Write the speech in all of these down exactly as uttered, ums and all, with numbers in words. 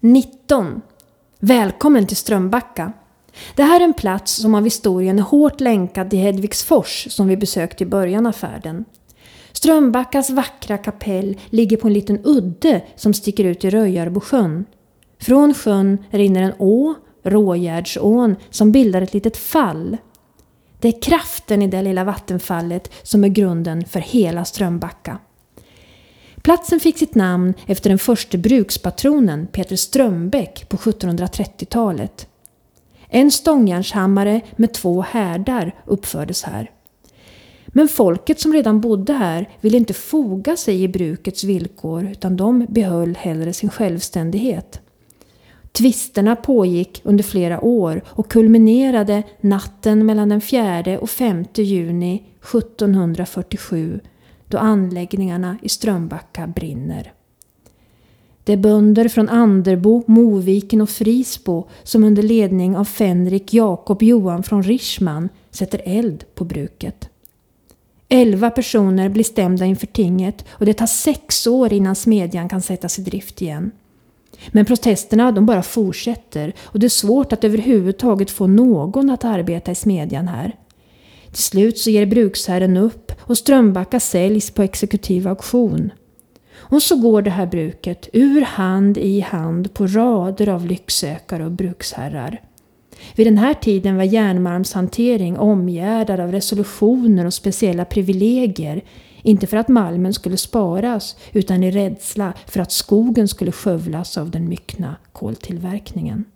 nitton. Välkommen till Strömbacka. Det här är en plats som av historien är hårt länkad till Hedvigsfors som vi besökte i början av färden. Strömbackas vackra kapell ligger på en liten udde som sticker ut i Röjarbosjön. Från sjön rinner en å, Rågärdsån, som bildar ett litet fall. Det är kraften i det lilla vattenfallet som är grunden för hela Strömbacka. Platsen fick sitt namn efter den första brukspatronen Peter Strömbäck på sjuttonhundratrettiotalet. En stångjärnshammare med två härdar uppfördes här. Men folket som redan bodde här ville inte foga sig i brukets villkor utan de behöll hellre sin självständighet. Tvisterna pågick under flera år och kulminerade natten mellan den fjärde och femte juni sjuttonhundrafyrtiosju då anläggningarna i Strömbacka brinner. Det är bönder från Anderbo, Moviken och Frisbo som under ledning av Fänrik Jakob Johan från Richman sätter eld på bruket. Elva personer blir stämda inför tinget och det tar sex år innan smedjan kan sättas i drift igen. Men protesterna de bara fortsätter och det är svårt att överhuvudtaget få någon att arbeta i smedjan här. Till slut så ger bruksherren upp och Strömbacka säljs på exekutiv auktion. Och så går det här bruket ur hand i hand på rader av lycksökare och bruksherrar. Vid den här tiden var järnmalmshantering omgärdad av resolutioner och speciella privilegier, inte för att malmen skulle sparas utan i rädsla för att skogen skulle skövlas av den myckna koltillverkningen.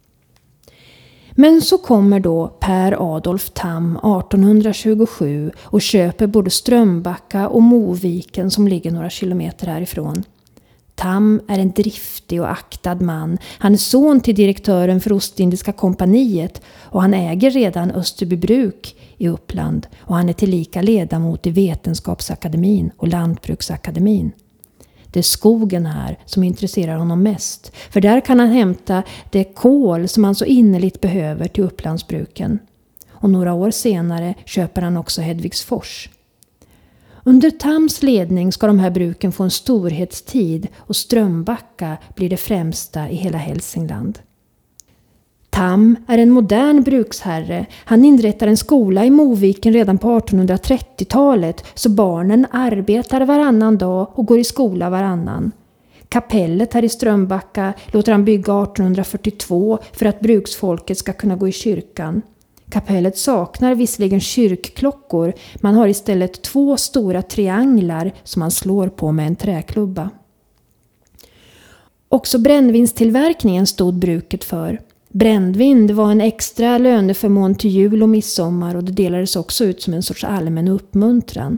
Men så kommer då Per Adolf Tham artonhundratjugosju och köper både Strömbacka och Moviken som ligger några kilometer härifrån. Tham är en driftig och aktad man. Han är son till direktören för Ostindiska kompaniet och han äger redan Österbybruk i Uppland och han är tillika ledamot i Vetenskapsakademin och Lantbruksakademin. Det är skogen här som intresserar honom mest, för där kan han hämta det kol som han så innerligt behöver till Upplandsbruken. Och några år senare köper han också Hedvigsfors. Under Thams ledning ska de här bruken få en storhetstid och Strömbacka blir det främsta i hela Hälsingland. Tham är en modern bruksherre. Han inrättar en skola i Moviken redan på artonhundratrettiotalet så barnen arbetar varannan dag och går i skola varannan. Kapellet här i Strömbacka låter han bygga artonhundrafyrtiotvå för att bruksfolket ska kunna gå i kyrkan. Kapellet saknar visserligen kyrkklockor, man har istället två stora trianglar som man slår på med en träklubba. Också brännvinstillverkningen stod bruket för. Brännvin var en extra löneförmån till jul och midsommar och det delades också ut som en sorts allmän uppmuntran.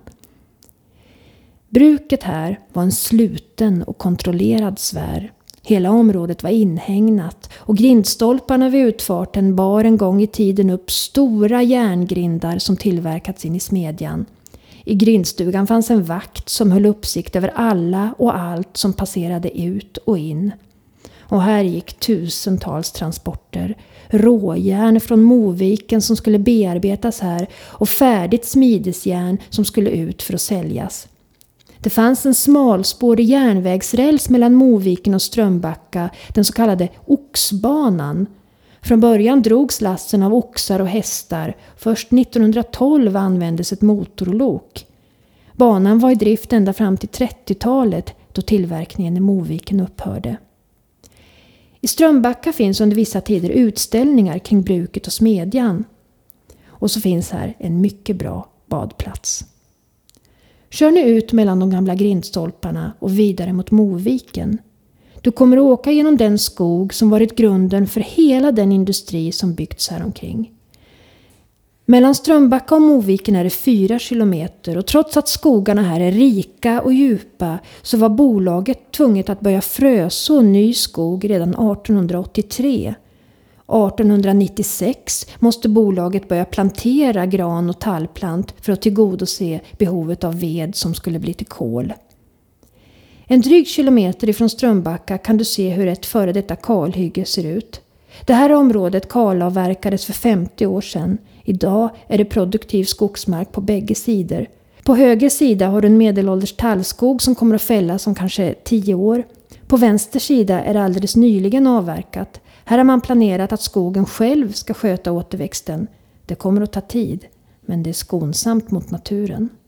Bruket här var en sluten och kontrollerad sfär. Hela området var inhägnat och grindstolparna vid utfarten bar en gång i tiden upp stora järngrindar som tillverkats in i smedjan. I grindstugan fanns en vakt som höll uppsikt över alla och allt som passerade ut och in. Och här gick tusentals transporter, råjärn från Moviken som skulle bearbetas här och färdigt smidesjärn som skulle ut för att säljas. Det fanns en smalspårig järnvägsräls mellan Moviken och Strömbacka, den så kallade oxbanan. Från början drogs lasten av oxar och hästar. Först nittonhundratolv användes ett motorlok. Banan var i drift ända fram till trettiotalet då tillverkningen i Moviken upphörde. I Strömbacka finns under vissa tider utställningar kring bruket och smedjan. Och så finns här en mycket bra badplats. Kör nu ut mellan de gamla grindstolparna och vidare mot Moviken. Du kommer att åka genom den skog som varit grunden för hela den industri som byggts här omkring. Mellan Strömbacka och Moviken är det fyra kilometer och trots att skogarna här är rika och djupa så var bolaget tvunget att börja fröså ny skog redan artonhundraåttiotre. artonhundranittiosex måste bolaget börja plantera gran och tallplant för att tillgodose behovet av ved som skulle bli till kol. En dryg kilometer ifrån Strömbacka kan du se hur ett före detta kalhygge ser ut. Det här området kalavverkades för femtio år sedan. Idag är det produktiv skogsmark på bägge sidor. På höger sida har du en medelålders tallskog som kommer att fällas om kanske tio år. På vänster sida är det alldeles nyligen avverkat. Här har man planerat att skogen själv ska sköta återväxten. Det kommer att ta tid, men det är skonsamt mot naturen.